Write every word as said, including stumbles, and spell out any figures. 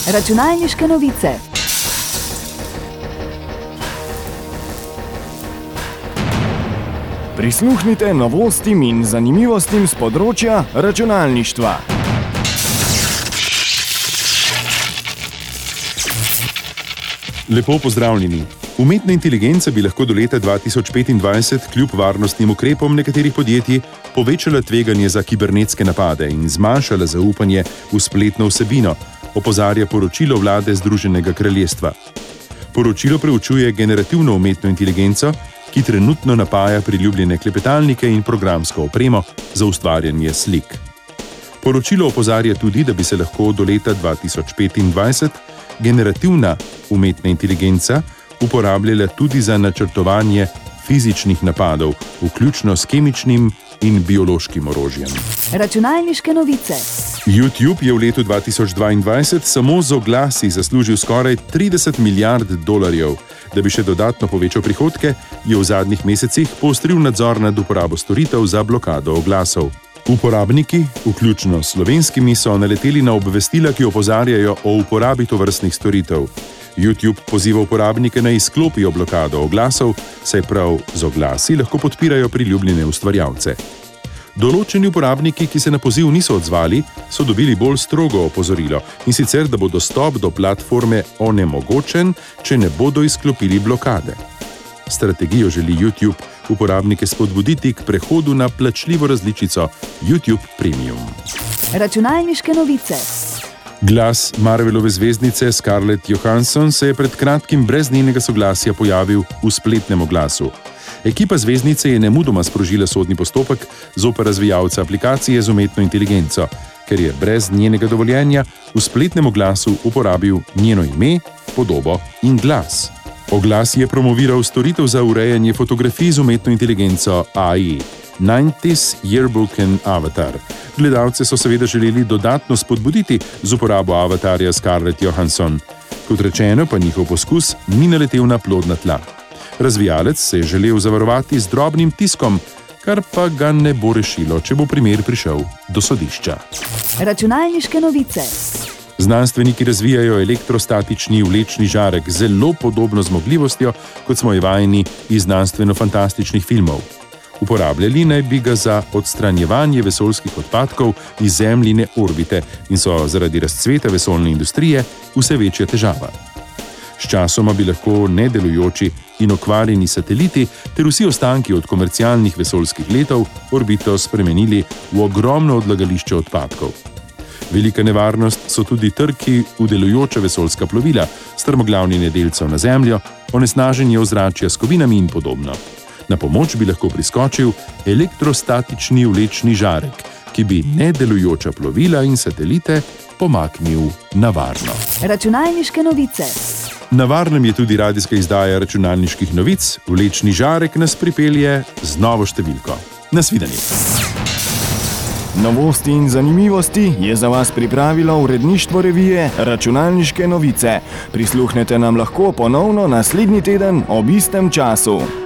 Računalniške novice. Prisluhnite novostim in zanimivostim z področja računalništva. Lepo pozdravljeni. Umetna inteligenca bi lahko do leta dva tisoč petindvajset kljub varnostnim ukrepom nekaterih podjetij povečala tveganje za kibernetske napade in zmanjšala zaupanje v spletno vsebino, opozarja poročilo vlade Združenega kraljestva. Poročilo preučuje generativno umetno inteligenco, ki trenutno napaja priljubljene klepetalnike in programsko opremo za ustvarjanje slik. Poročilo opozarja tudi, da bi se lahko do leta dva tisoč petindvajset generativna umetna inteligenca uporabljala tudi za načrtovanje fizičnih napadov, vključno s kemičnim in biološkim orožjem. Računalniške novice. YouTube je v letu dva tisoč dvaindvajset samo z oglasi zaslužil skoraj trideset milijard dolarjev. Da bi še dodatno povečal prihodke, je v zadnjih mesecih poostril nadzor nad uporabo storitev za blokado oglasov. Uporabniki, vključno s slovenskimi, so naleteli na obvestila, ki opozarjajo o uporabi tovrstnih storitev. YouTube poziva uporabnike naj izklopijo blokado oglasov, saj prav z oglasi lahko podpirajo priljubljene ustvarjalce. Določeni uporabniki, ki se na poziv niso odzvali, so dobili bolj strogo opozorilo, in sicer, da bo dostop do platforme onemogočen, če ne bodo izklopili blokade. Strategijo želi YouTube uporabnike spodbuditi k prehodu na plačljivo različico YouTube Premium. Računalniške novice. Glas Marvelove zvezdnice Scarlett Johansson se je pred kratkim brez njenega soglasja pojavil v spletnem oglasu. Ekipa zvezdnice je nemudoma sprožila sodni postopek zoper razvijalca aplikacije z umetno inteligenco, ker je brez njenega dovoljenja v spletnem oglasu uporabil njeno ime, podobo in glas. Oglas je promoviral storitev za urejanje fotografij z umetno inteligenco A I, devetdeset Yearbook and Avatar. Gledalce so seveda želeli dodatno spodbuditi z uporabo avatarja Scarlett Johansson. Kot rečeno, pa njihov poskus ni naletel na plodna tla. Razvijalec se je želel zavarovati z drobnim tiskom, kar pa ga ne bo rešilo, če bo primer prišel do sodišča. Računalniške novice. Znanstveniki razvijajo elektrostatični vlečni žarek z zelo podobno zmogljivostjo, kot smo jo vajeni iz znanstveno-fantastičnih filmov. Uporabljali naj bi ga za odstranjevanje vesoljskih odpadkov iz Zemljine orbite in so zaradi razcveta vesoljne industrije vse večja težava. Sčasoma bi lahko nedelujoči in okvarjeni sateliti ter vsi ostanki od komercialnih vesoljskih letov orbito spremenili v ogromno odlagališče odpadkov. Velika nevarnost so tudi trki v delujoča vesoljska plovila, strmoglavljenje delcev na Zemljo, onesnaženje ozračja s kovinami in podobno. Na pomoč bi lahko priskočil elektrostatični vlečni žarek, ki bi nedelujoča plovila in satelite pomaknil na varno. Računalniške novice. Na varnem je tudi radijska izdaja računalniških novic. Vlečni žarek nas pripelje z novo številko. Nasvidenje. Novosti in zanimivosti je za vas pripravilo uredništvo revije Računalniške novice. Prisluhnete nam lahko ponovno naslednji teden ob istem času.